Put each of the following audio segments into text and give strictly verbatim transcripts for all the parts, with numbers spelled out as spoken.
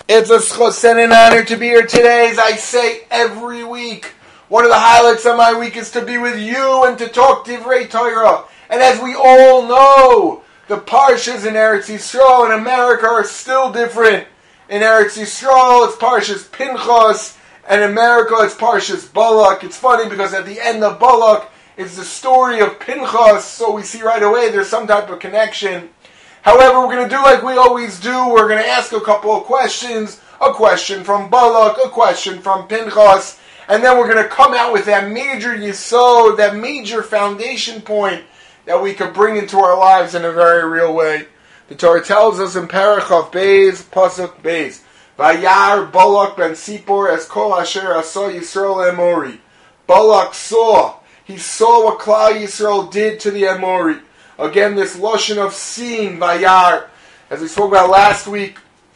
It's a schos and an honor to be here today, as I say every week. One of the highlights of my week is to be with you and to talk Divrei Torah. And as we all know, the parshas in Eretz Yisrael and America are still different. In Eretz Yisrael, it's parshas Pinchas, and in America, it's parshas Balak. It's funny because at the end of Balak, it's the story of Pinchas, so we see right away there's some type of connection. However, we're going to do like we always do. We're going to ask a couple of questions. A question from Balak, a question from Pinchas, and then we're going to come out with that major yesod, that major foundation point that we could bring into our lives in a very real way. The Torah tells us in Parachav Beis, Pasuk Beis, Vayar Balak ben Sipor es kol asher asa Yisrael Emori. Balak saw, he saw what Klal Yisrael did to the Emori. Again, this lotion of seeing, Vayar. As we spoke about last week,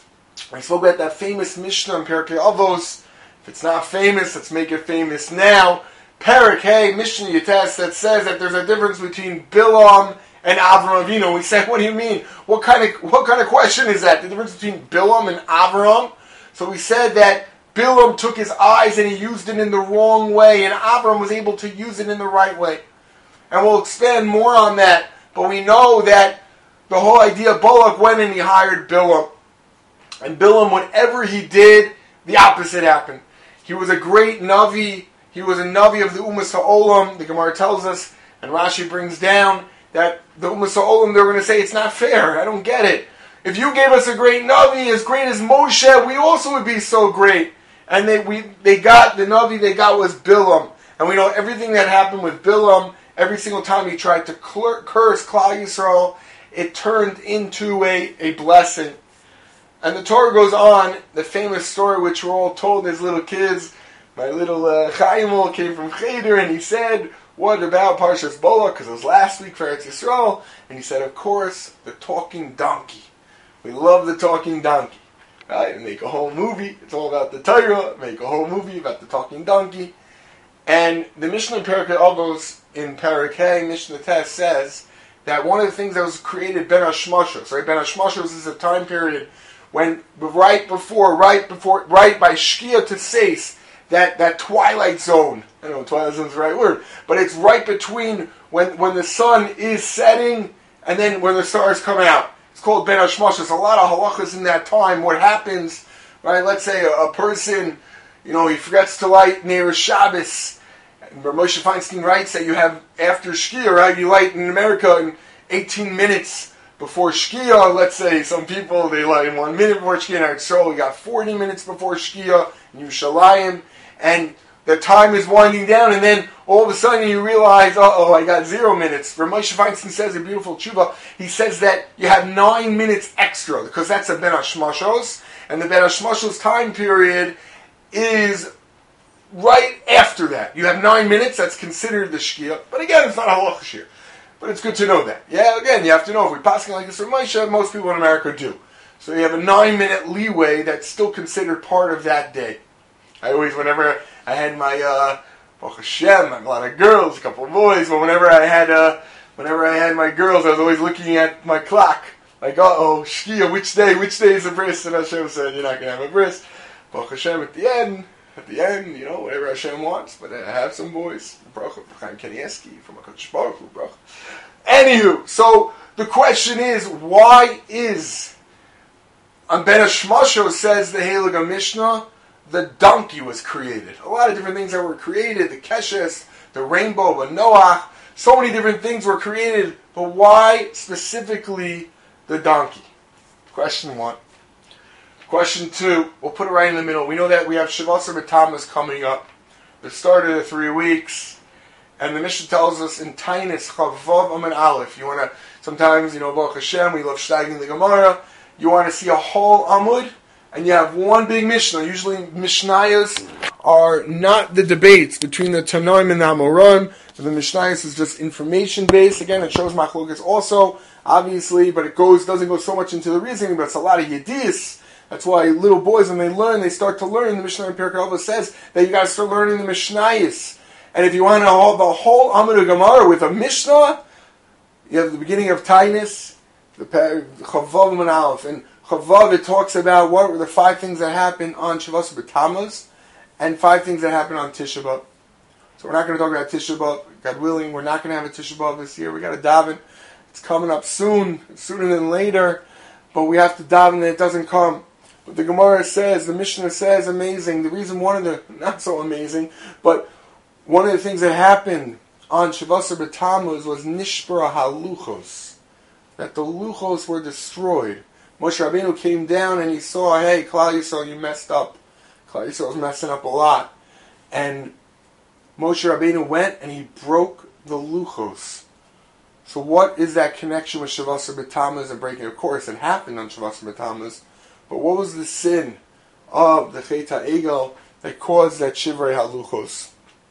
we spoke about that famous Mishnah in Perkei Avos. If it's not famous, let's make it famous now. Perek, hey, Mishnah Yates, that says that there's a difference between Bilam and Avram Avinu. We said, what do you mean? What kind of what kind of question is that? The difference between Bilam and Avram? So we said that Bilam took his eyes and he used it in the wrong way, and Avram was able to use it in the right way. And we'll expand more on that. But we know that the whole idea, Balak went and he hired Bilam. And Bilam, whatever he did, the opposite happened. He was a great Navi. He was a Navi of the Umas HaOlam. The Gemara tells us, and Rashi brings down, that the Umas HaOlam, they're going to say, it's not fair. I don't get it. If you gave us a great Navi, as great as Moshe, we also would be so great. And they we they got, the Navi they got was Bilam. And we know everything that happened with Bilam. Every single time he tried to curse Klal Yisrael, it turned into a, a blessing. And the Torah goes on, the famous story which we're all told as little kids. My little uh, Chaimel came from Cheder and he said, what about Parshas Balak? Because it was last week for Eretz Yisrael. And he said, of course, the talking donkey. We love the talking donkey. Right? Make a whole movie. It's all about the Torah. Make a whole movie about the talking donkey. And the Mishnah in Perkei Avos in Parakeh, Mishnah Tes says that one of the things that was created Ben Hashmashos, right? Ben Hashmashos is a time period when right before, right before, right by Shkia to Seis, that, that twilight zone. I don't know if twilight zone is the right word, but it's right between when, when the sun is setting and then when the stars come out. It's called Ben Hashmashos. A lot of halachas in that time. What happens, right? Let's say a, a person, you know, he forgets to light near Shabbos. Moshe Feinstein writes that you have after Shkia, right? You light in America in eighteen minutes before Shkia. Let's say some people, they light in one minute before Shkia. In Eretz we got forty minutes before Shkia in Yerushalayim. And the time is winding down, and then all of a sudden you realize, uh-oh, I got zero minutes. Moshe Feinstein says a beautiful tshuva. He says that you have nine minutes extra, because that's a Ben Hashmashos. And the Ben Hashmashos time period is right after that. You have nine minutes, that's considered the Shkia. But again, it's not a halacha shir. But it's good to know that. Yeah, again, you have to know, if we're passing like this from Moshe, most people in America do. So you have a nine minute leeway that's still considered part of that day. I always, whenever I had my, uh, Baruch Hashem, a lot of girls, a couple of boys, but whenever I had, uh, whenever I had my girls, I was always looking at my clock. Like, uh-oh, Shkia, which day, which day is the bris? And Hashem said, you're not going to have a bris. Baruch Hashem at the end. At the end, you know, whatever Hashem wants, but I have some boys. Bracha, Chaim Kanievsky from HaKadosh Baruch Hu, bracha. Anywho, so the question is, why is, on Ben Hashmashos says the Heilige Mishnah, the donkey was created. A lot of different things that were created, the Keshes, the rainbow, the Noach, so many different things were created, but why specifically the donkey? Question one. Question two, we'll put it right in the middle. We know that we have Shavasar B'Tammuz coming up. The start of the three weeks. And the Mishnah tells us in Tainis, Chavav Amen Aleph. You want to, sometimes, you know, Baruch Hashem, we love studying the Gemara. You want to see a whole Amud, and you have one big Mishnah. Usually Mishnayos are not the debates between the Tanoim and the Amoraim. The Mishnayos is just information based. Again, it shows Machlokas also, obviously, but it goes doesn't go so much into the reasoning, but it's a lot of Yedis. That's why little boys, when they learn, they start to learn. The Mishnah in Perkei Avos says that you got to start learning the Mishnayos. And if you want to hold the whole Amud Gemara with a Mishnah, you have the beginning of Tainis, the Chavav and Aleph. And Chavav, it talks about what were the five things that happened on Shavuos B'Tammuz, and five things that happened on Tisha B'Av. So we're not going to talk about Tisha B'Av. God willing, we're not going to have a Tisha B'Av this year. We got to daven. It's coming up soon, sooner than later, but we have to daven that it doesn't come. But the Gemara says, the Mishnah says, amazing. The reason, one of the, not so amazing, but one of the things that happened on Shavuos B'Tammuz was Nishbara HaLuchos, that the Luchos were destroyed. Moshe Rabbeinu came down and he saw, hey, Klal Yisrael, you messed up. Klal Yisrael was messing up a lot. And Moshe Rabbeinu went and he broke the Luchos. So what is that connection with Shavuos B'Tammuz and breaking? Of course, it happened on Shavuos B'Tammuz. But what was the sin of the Chet HaEgel that caused that Shivrei HaLuchos?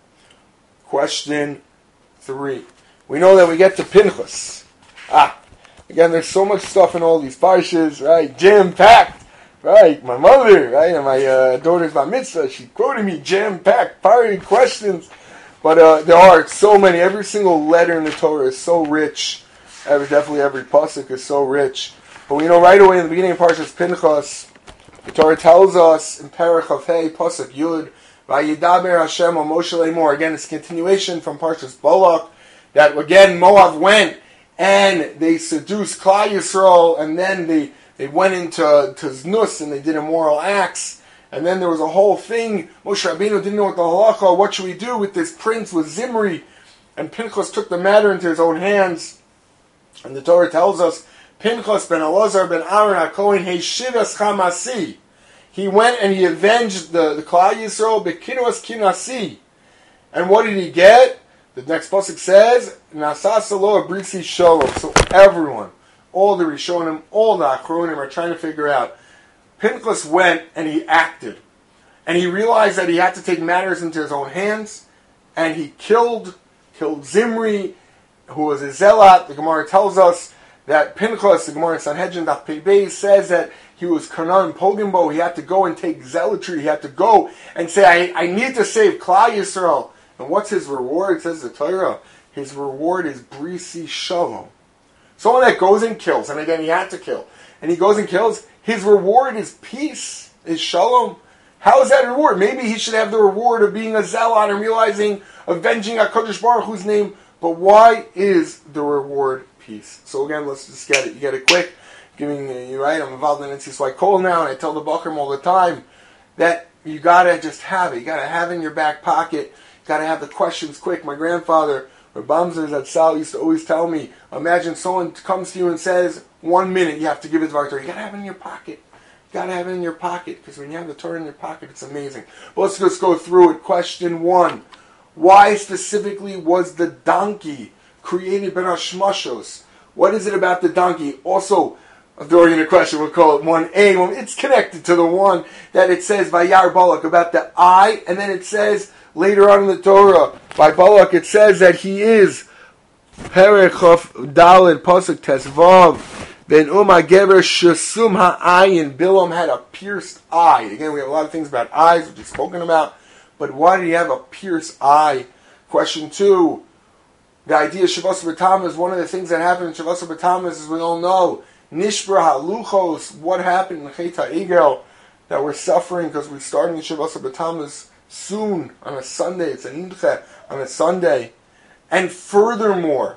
Question three. We know that we get to Pinchas. Ah, again, there's so much stuff in all these parshas, right? Jam-packed, right? My mother, right? And my uh, daughter's bar mitzvah, she quoted me jam-packed, party questions. But uh, there are so many. Every single letter in the Torah is so rich. Every, definitely every pasuk is so rich. But we know right away in the beginning of Parshas Pinchas, the Torah tells us in Perek Chafei, pasuk Yud, Vayidaber Hashem al Moshe Lemor. Again, it's a continuation from Parshas Balak, that again Moab went and they seduced Klal Yisrael, and then they, they went into to Znus and they did immoral acts. And then there was a whole thing. Moshe Rabbeinu didn't know what the halacha, what should we do with this prince, with Zimri? And Pinchas took the matter into his own hands. And the Torah tells us, Pinchas ben Elazar ben Aaron HaKohen Heshivas Chamasi. He went and he avenged the, the Klal Yisrael Bekinuas Kinasi. And what did he get? The next pasuk says, Nasasalo Abrisi Shalom. So everyone, all the Rishonim, all the Achronim are trying to figure out. Pinchas went and he acted. And he realized that he had to take matters into his own hands. And he killed, killed Zimri, who was a zealot. The Gemara tells us that Pinchas, the Gemara in Sanhedrin Daf Pei Beis, says that he was Kanan Poginbo. He had to go and take zealotry. He had to go and say, I, I need to save Klal Yisrael. And what's his reward? It says the Torah. His reward is Brisi Shalom. Someone that goes and kills. And again, he had to kill. And he goes and kills. His reward is peace, is Shalom. How is that a reward? Maybe he should have the reward of being a zealot and realizing, avenging HaKadosh Baruch Hu's name. But why is the reward peace? So again, let's just get it. You get it quick. Giving you right. I'm involved in N C S Y Kol now, and I tell the Bakrim all the time that you gotta just have it. You gotta have it in your back pocket. You gotta have the questions quick. My grandfather, Rabamzer Zatzal, used to always tell me, imagine someone comes to you and says, one minute you have to give it to Dvar Torah. You gotta have it in your pocket. You gotta have it in your pocket, because when you have the Torah in your pocket, it's amazing. But let's just go through it. Question one. Why specifically was the donkey created Ben Hashmashos? What is it about the donkey? Also, I'm throwing in a question, we'll call it one A. Well, it's connected to the one that it says by Yar Balak about the eye, and then it says later on in the Torah by Balak, it says that he is Perek Chaf Daled Pasuk Tesvav. Then Uma Geber Shesum Ha'ayin. Bilam had a pierced eye. Again, we have a lot of things about eyes, which we've spoken about. But why did he have a pierced eye? Question two. The idea of Shavuos B'Tammuz, one of the things that happened in Shavuos B'Tammuz, as we all know, Nishbra HaLuchos, what happened in Chet HaEgel, that we're suffering because we're starting Shavuos B'Tammuz soon, on a Sunday. It's a Nidche, on a Sunday. And furthermore,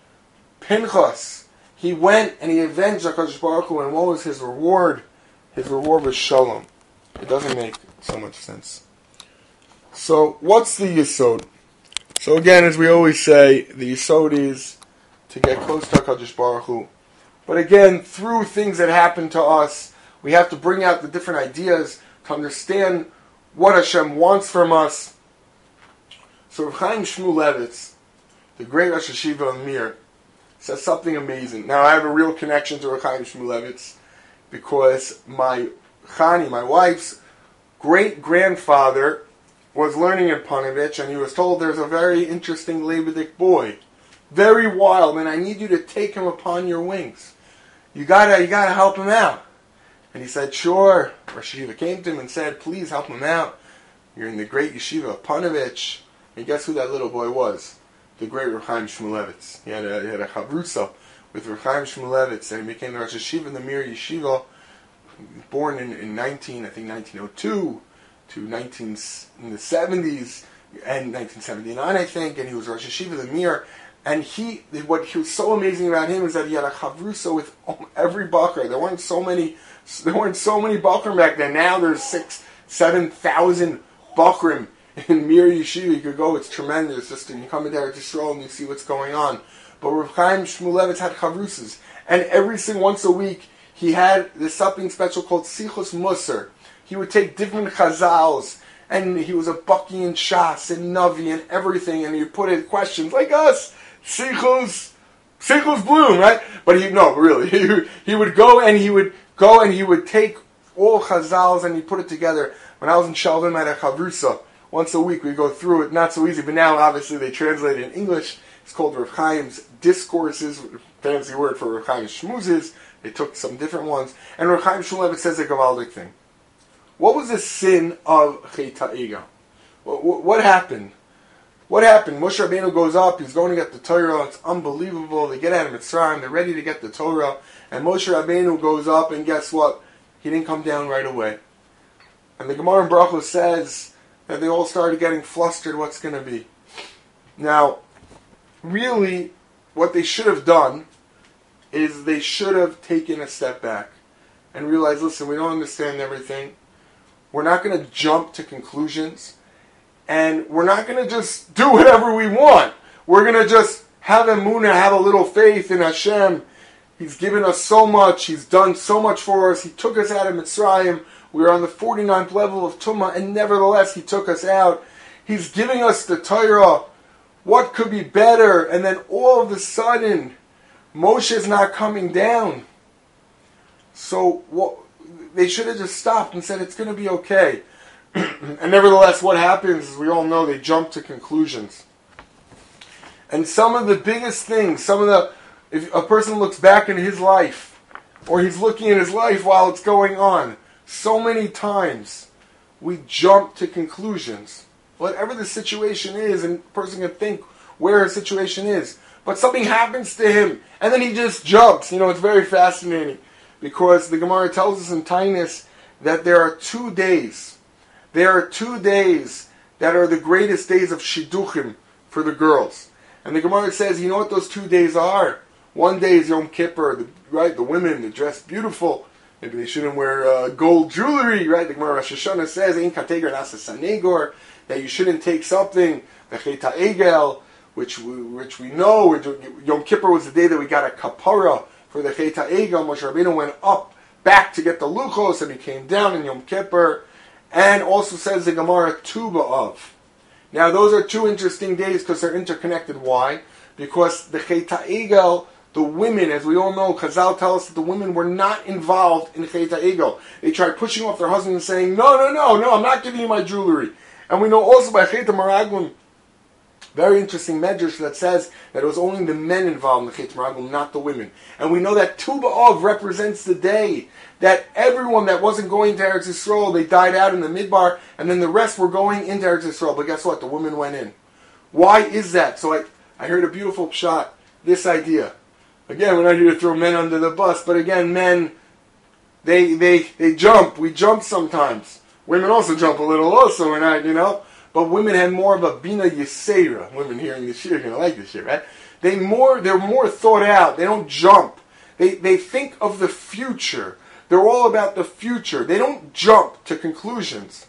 Pinchas, he went and he avenged HaKadosh Baruch Hu, and what was his reward? His reward was Shalom. It doesn't make so much sense. So, what's the Yesod? So again, as we always say, the Yesod is to get close to HaKadosh Baruch Hu. But again, through things that happen to us, we have to bring out the different ideas to understand what Hashem wants from us. So Rav Chaim Shmulevitz, the great Rosh Hashiva of Mir, says something amazing. Now, I have a real connection to Rav Chaim Shmulevitz because my Chani, my wife's great-grandfather, was learning in Panovich, and he was told there's a very interesting Lebedik boy, very wild, and I need you to take him upon your wings. You gotta, you gotta help him out. And he said, sure. Rosh Yeshiva came to him and said, please help him out. You're in the great yeshiva of Panovich. And guess who that little boy was? The great Rav Chaim Shmulevitz. He had a, he had a chavrusa with Rav Chaim Shmulevitz, and he became the Rosh Yeshiva in the Mir Yeshiva born in, in nineteen, I think nineteen oh two to nineteen in the seventies and nineteen seventy-nine, I think, and he was Rosh Hashiva the Mir. And he, what he was so amazing about him is that he had a chavrusa with every bacher. There weren't so many, there weren't so many bachrim back then. Now there's six, seven thousand bachrim in Mir Yeshiva. You could go; it's tremendous. Just you come in there to stroll and you see what's going on. But Rav Chaim Shmulevitz had chavrusas, and every single once a week he had this something special called Sichos Musar. He would take different chazals, and he was a Baki and Shas and Navi and everything, and he would put in questions like us. Sichos, Sichos Bloom, right? But he, no, really, he, he would go and he would go and he would take all Chazals and he put it together. When I was in Shalvim at a Chavrusa, once a week we go through it, not so easy, but now obviously they translate it in English. It's called Rav Chaim's Discourses, fancy word for Rav Chaim's Shmuzes. They took some different ones. And Rav Chaim Shmulevitz says a Gavaldic thing. What was the sin of Chet HaEgel? What, what, what happened? What happened? Moshe Rabbeinu goes up, he's going to get the Torah, it's unbelievable, they get out of Mitzrayim, they're ready to get the Torah, and Moshe Rabbeinu goes up, and guess what? He didn't come down right away. And the Gemara in Brachos says that they all started getting flustered, what's going to be? Now, really, what they should have done is they should have taken a step back and realized, listen, we don't understand everything, we're not going to jump to conclusions, and we're not going to just do whatever we want. We're going to just have emunah, have a little faith in Hashem. He's given us so much. He's done so much for us. He took us out of Mitzrayim. We were on the forty-ninth level of Tumah, and nevertheless He took us out. He's giving us the Torah. What could be better? And then all of a sudden, Moshe's not coming down. So what, they should have just stopped and said, it's going to be okay. And nevertheless, what happens is, we all know, they jump to conclusions. And some of the biggest things, some of the, if a person looks back in his life, or he's looking at his life while it's going on, so many times we jump to conclusions. Whatever the situation is, and a person can think where a situation is, but something happens to him, and then he just jumps. You know, it's very fascinating, because the Gemara tells us in Tainus that there are two days There are two days that are the greatest days of shidduchim for the girls. And the Gemara says, you know what those two days are? One day is Yom Kippur, the, right? The women, they dress beautiful. Maybe they shouldn't wear uh, gold jewelry, right? The Gemara Rosh Hashanah says, Ein kateger nasa sanegor, that you shouldn't take something, the Chet HaEgel, which we, which we know, Yom Kippur was the day that we got a kapara for the Chet HaEgel. Moshe Rabbeinu went up, back to get the luchos, and he came down in Yom Kippur. And also says the Gemara, Tu B'Av. Now those are two interesting days because they're interconnected. Why? Because the Chet HaEgel, the women, as we all know, Chazal tell us that the women were not involved in Chet HaEgel. They tried pushing off their husbands and saying, no, no, no, no, I'm not giving you my jewelry. And we know also by Chet HaMaraglim, very interesting medrash that says that it was only the men involved in the Chet HaMaraglim, not the women. And we know that Tu B'Av represents the day that everyone that wasn't going to Eretz Yisrael, they died out in the Midbar, and then the rest were going into Eretz Yisrael. But guess what? The women went in. Why is that? So I, I heard a beautiful shot, this idea. Again, we're not here to throw men under the bus, but again, men, they they they jump. We jump sometimes. Women also jump a little also, we're not, you know. But women had more of a Bina Yisera. Women hearing this shit are going to like this shit, right? They more, they're more thought out. They don't jump. They they think of the future. They're all about the future. They don't jump to conclusions.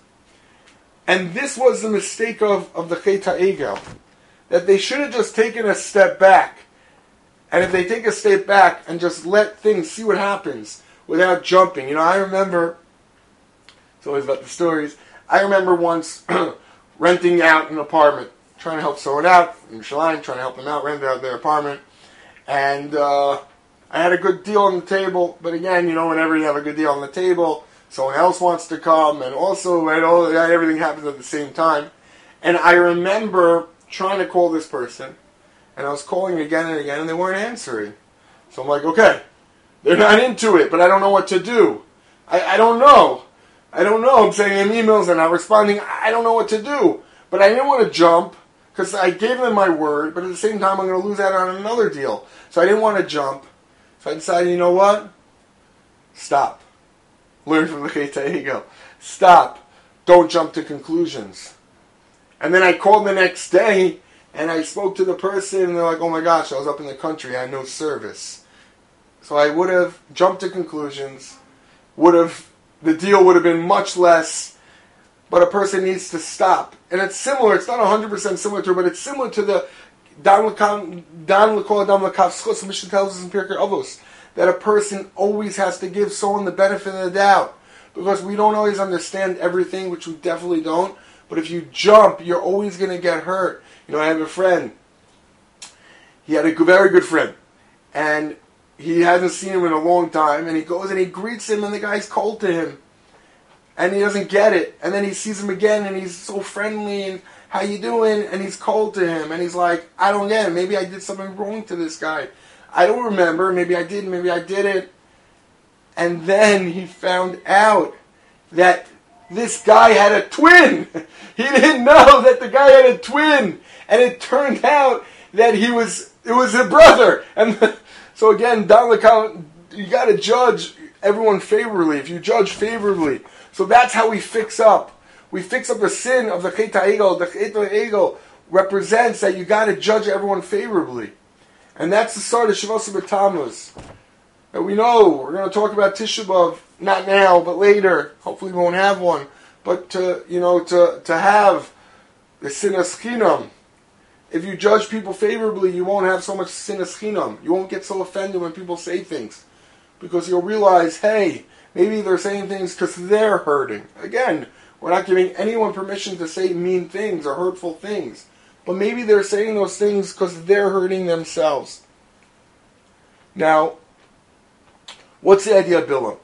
And this was the mistake of, of the Chet HaEgel. That they should have just taken a step back. And if they take a step back and just let things, see what happens, without jumping. You know, I remember, it's always about the stories, I remember once renting out an apartment, trying to help someone out, in Yerushalayim, trying to help them out, rented out their apartment. And, uh... I had a good deal on the table, but again, you know, whenever you have a good deal on the table, someone else wants to come, and also, right, all, everything happens at the same time. And I remember trying to call this person, and I was calling again and again, and they weren't answering. So I'm like, okay, they're not into it, but I don't know what to do. I, I don't know. I don't know. I'm sending them emails, they're not responding. I don't know what to do. But I didn't want to jump, because I gave them my word, but at the same time, I'm going to lose out on another deal. So I didn't want to jump. So I decided, you know what? Stop. learn from the Chet HaEgel. Stop. Don't jump to conclusions. And then I called the next day, and I spoke to the person, and they're like, oh my gosh, I was up in the country, I had no service. So I would have jumped to conclusions, would have, the deal would have been much less, but a person needs to stop. And it's similar, it's not one hundred percent similar to it, but it's similar to the Dan L'Kol Adam L'Kav Schus, the Mishnah tells us in Pirkei Avos, that a person always has to give someone the benefit of the doubt. Because we don't always understand everything, which we definitely don't. But if you jump, you're always going to get hurt. You know, I have a friend. He had a very good friend. And he hasn't seen him in a long time. And he goes and he greets him, and the guy's cold to him. And he doesn't get it. And then he sees him again, and he's so friendly, and how you doing? And he's cold to him. And he's like, I don't get it. Maybe I did something wrong to this guy. I don't remember. Maybe I did, maybe I didn't. And then he found out that this guy had a twin. He didn't know that the guy had a twin. And it turned out that he was, it was a brother. And the, so again, Dan L'Kol, you got to judge everyone favorably. If you judge favorably. So that's how we fix up. We fix up the sin of the Chet HaEgel. The Chet HaEgel represents that you got to judge everyone favorably. And that's the start of Shavuos B'Tammuz. And we know we're going to talk about Tisha B'Av, not now, but later. Hopefully we won't have one. But to, you know, to, to have the sinas chinam. If you judge people favorably, you won't have so much sinas chinam. You won't get so offended when people say things. Because you'll realize, hey, maybe they're saying things because they're hurting. Again, we're not giving anyone permission to say mean things or hurtful things. But maybe they're saying those things because they're hurting themselves. Now, what's the idea of Bilam?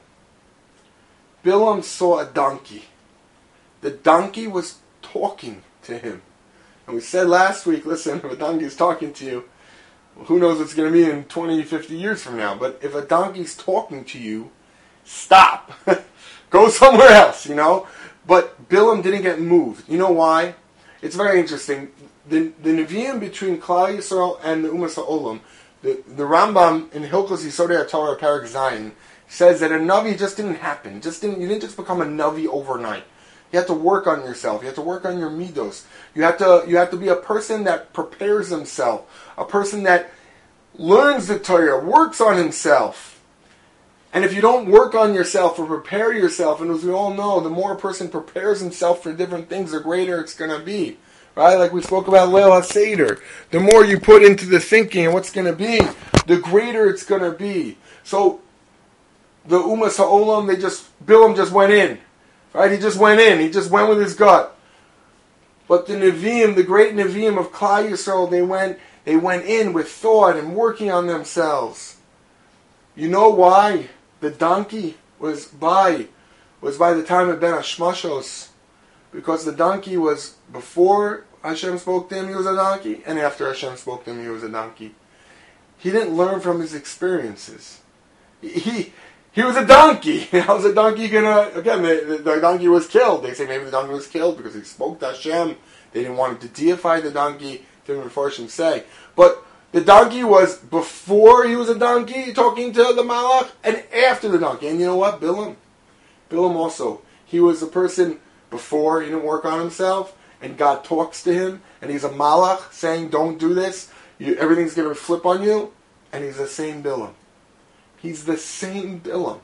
Bilam saw a donkey. The donkey was talking to him. And we said last week, listen, if a donkey is talking to you, who knows what's going to be in twenty, fifty years from now. But if a donkey's talking to you, stop. Go somewhere else, you know. But Bilam didn't get moved. You know why? It's very interesting. The, the Nevi'im between Klal Yisrael and the Umas HaOlam, the, the Rambam in Hilchos Yisodei HaTorah Perek Zayin says that a Navi just didn't happen. Just didn't, you didn't just become a Navi overnight. You have to work on yourself. You have to work on your midos. You have to you have to be a person that prepares himself. A person that learns the Torah, works on himself. And if you don't work on yourself or prepare yourself, and as we all know, the more a person prepares himself for different things, the greater it's going to be. Right? Like we spoke about Leil HaSeder. The more you put into the thinking and what's going to be, the greater it's going to be. So, the Umas HaOlam, they just, Bilam just went in. Right? He just went in. He just went with his gut. But the Nevi'im, the great Nevi'im of Klal Yisrael, they went, they went in with thought and working on themselves. You know why the donkey was by, was by the time of Ben Hashmashos? Because the donkey was before Hashem spoke to him, he was a donkey, and after Hashem spoke to him, he was a donkey. He didn't learn from his experiences. He he was a donkey. How was a donkey gonna? Again, the, the donkey was killed. They say maybe the donkey was killed because he spoke to Hashem. They didn't want him to deify the donkey. Didn't Mefarshim say, but the donkey was before he was a donkey talking to the Malach, and after the donkey. And you know what, Bilam, Bilam also, he was a person before he didn't work on himself, and God talks to him, and he's a Malach saying, "Don't do this. You, everything's going to flip on you," and he's the same Bilam. He's the same Bilam.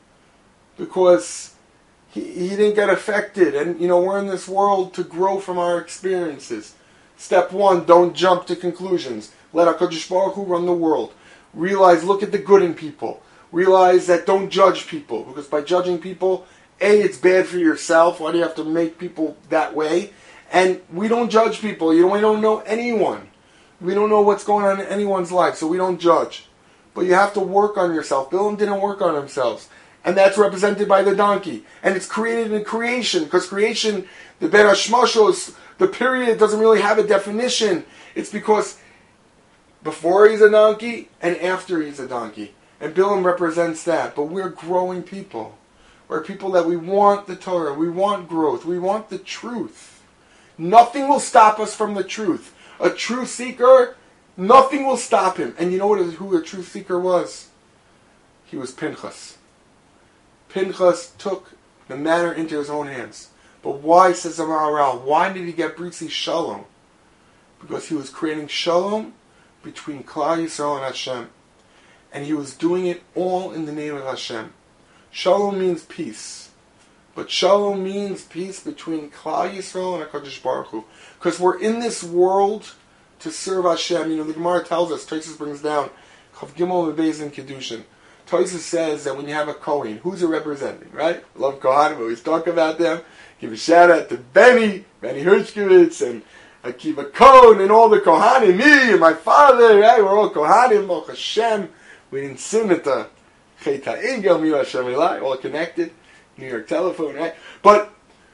Because he, he didn't get affected. And, you know, we're in this world to grow from our experiences. Step one, don't jump to conclusions. Let HaKadosh Baruch Hu run the world. Realize, look at the good in people. Realize that don't judge people. Because by judging people, A, it's bad for yourself. Why do you have to make people that way? And we don't judge people. You know, we don't know anyone. We don't know what's going on in anyone's life, so we don't judge. But you have to work on yourself. Bilam didn't work on himself. And that's represented by the donkey. And it's created in creation, because creation, the Ben Hashmashos, the period doesn't really have a definition. It's because before he's a donkey and after he's a donkey. And Bilam represents that. But we're growing people. We're people that we want the Torah, we want growth, we want the truth. Nothing will stop us from the truth. A truth seeker, nothing will stop him. And you know what? Who a truth seeker was? He was Pinchas. Pinchas took the matter into his own hands. But why, says the Maharal, why did he get Britzi Shalom? Because he was creating Shalom between Klal Yisrael and Hashem. And he was doing it all in the name of Hashem. Shalom means peace. But Shalom means peace between Klal Yisrael and HaKadosh Baruch Hu. Because we're in this world to serve Hashem. You know, the Gemara tells us, Tosfos brings down, Chav Gimel Beis in Kedushin. Tosfos says that when you have a Kohen, who's it representing, right? I love Kohanim, we always talk about them. Give a shout out to Benny, Benny Hershkovitz, and Akiva Cohen, and all the Kohanim, me and my father, right? We're all Kohanim, Baruch Hashem. We didn't sin at the Chet HaEgel, Mi Hashem Elai, all connected. New York Telephone, right? But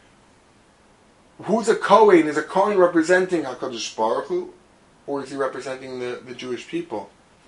who's a Kohen? Is a Kohen representing HaKadosh Baruch Hu, or is he representing the, the Jewish people?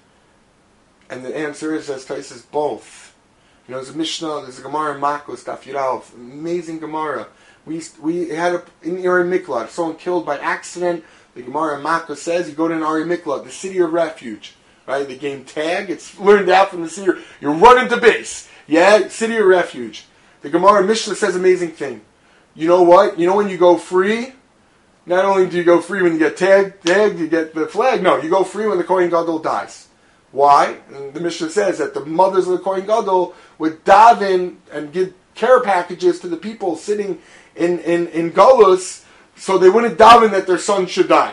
And the answer is, as Tais says, both. You know, there's a Mishnah, there's a Gemara in Makos, Daf Yud, amazing Gemara. We we had a, in Ari Miklat, someone killed by accident. The Gemara in Makos says, you go to an Ari Miklat, the city of refuge, right? The game tag, it's learned out from the city. You run into base, yeah, city of refuge. The Gemara Mishnah says amazing thing. You know what? You know when you go free, not only do you go free when you get tagged, tagged, you get the flag. No, you go free when the Kohen Gadol dies. Why? And the Mishnah says that the mothers of the Kohen Gadol would daven and give care packages to the people sitting in, in, in Golus, so they wouldn't daven that their son should die.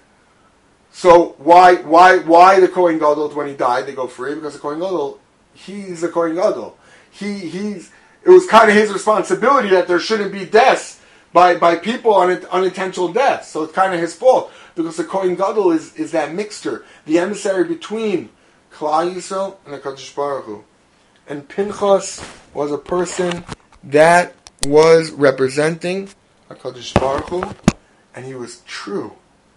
So why why why the Kohen Gadol, when he died, they go free? Because the Kohen Gadol, he's the Kohen Gadol. He he's It was kind of his responsibility that there shouldn't be deaths by, by people, un, unintentional deaths. So it's kind of his fault. Because the Kohen Gadol is, is that mixture, the emissary between Klal Yisrael and HaKadosh Baruch Hu. And Pinchas was a person that was representing HaKadosh Baruch Hu, and he was true.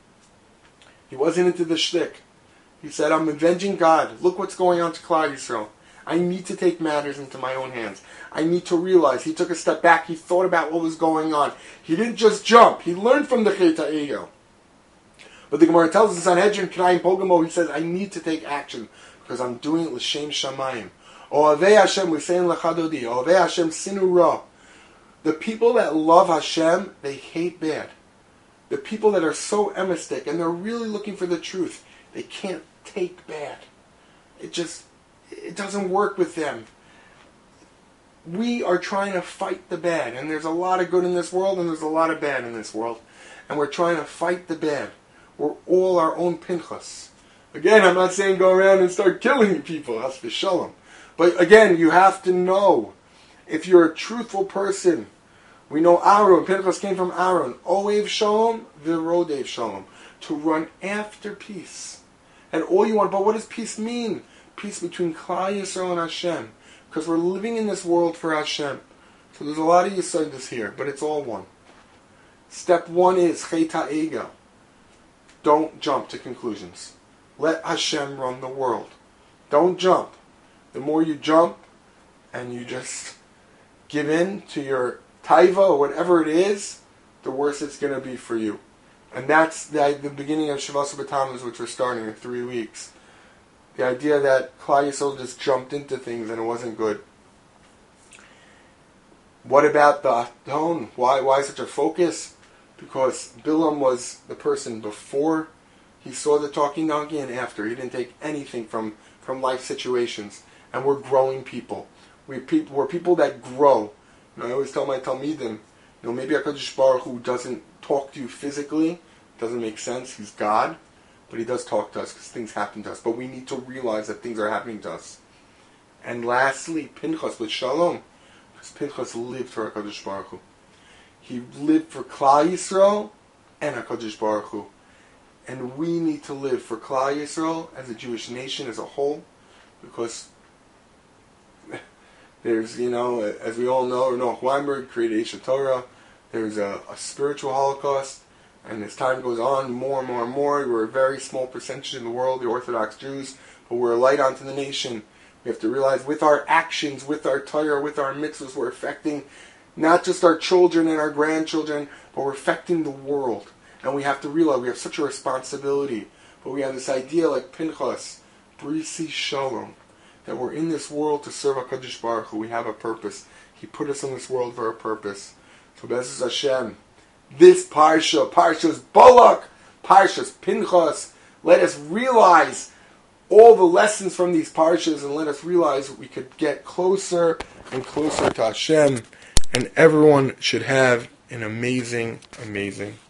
He wasn't into the shtick. He said, I'm avenging God. Look what's going on to Klal Yisrael. I need to take matters into my own hands. I need to realize. He took a step back. He thought about what was going on. He didn't just jump. He learned from the Chet HaEgel. But the Gemara tells us in Sanhedrin, Knayim Pogamo, he says, I need to take action because I'm doing it l'shem shamayim. Ohavei Hashem, we're saying l'chadodi. Ohavei Hashem sinu ra. The people that love Hashem, they hate bad. The people that are so emistic and they're really looking for the truth, they can't take bad. It just... It doesn't work with them. We are trying to fight the bad. And there's a lot of good in this world and there's a lot of bad in this world. And we're trying to fight the bad. We're all our own Pinchas. Again, I'm not saying go around and start killing people. That's for shalom. But again, you have to know. If you're a truthful person, we know Aaron. Pinchas came from Aaron. Oev shalom, v'rodev shalom. To run after peace. And all you want, but what does peace mean? Peace between Klal Yisrael and Hashem. Because we're living in this world for Hashem. So there's a lot of Yesodis here, but it's all one. Step one is Chet HaEgel. Don't jump to conclusions. Let Hashem run the world. Don't jump. The more you jump, and you just give in to your taiva, or whatever it is, the worse it's going to be for you. And that's the, the beginning of Shavas B'Tammuz, which we're starting in three weeks. The idea that Klal Yisrael just jumped into things and it wasn't good. What about the tone? Why why such a focus? Because Bilam was the person before he saw the talking donkey and after. He didn't take anything from, from life situations. And we're growing people. We people we're people that grow. You know, I always tell my Talmidim, you know, maybe HaKadosh Baruch Hu doesn't talk to you physically. Doesn't make sense. He's God. But he does talk to us because things happen to us. But we need to realize that things are happening to us. And lastly, Pinchas with Shalom. Because Pinchas lived for HaKadosh Baruch Hu. He lived for Klal Yisrael and HaKadosh Baruch Hu. And we need to live for Klal Yisrael as a Jewish nation as a whole. Because there's, you know, as we all know, Noach Weinberg created Aish Torah. There's a, a spiritual Holocaust. And as time goes on, more and more and more, we're a very small percentage in the world, the Orthodox Jews, but we're a light onto the nation. We have to realize with our actions, with our Torah, with our mitzvahs, we're affecting not just our children and our grandchildren, but we're affecting the world. And we have to realize we have such a responsibility. But we have this idea like Pinchas, Brisi Shalom. that we're in this world to serve HaKadosh Baruch Hu. We have a purpose. He put us in this world for a purpose. So Be'ezus Hashem, this Parsha, Parshas Balak, Parshas Pinchas, let us realize all the lessons from these Parshas, and let us realize we could get closer and closer to Hashem, and everyone should have an amazing, amazing